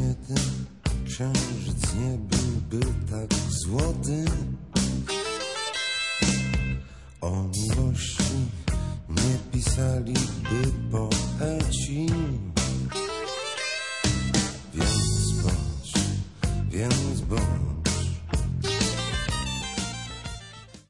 jeden księżyc nie byłby tak złoty. O miłości nie pisali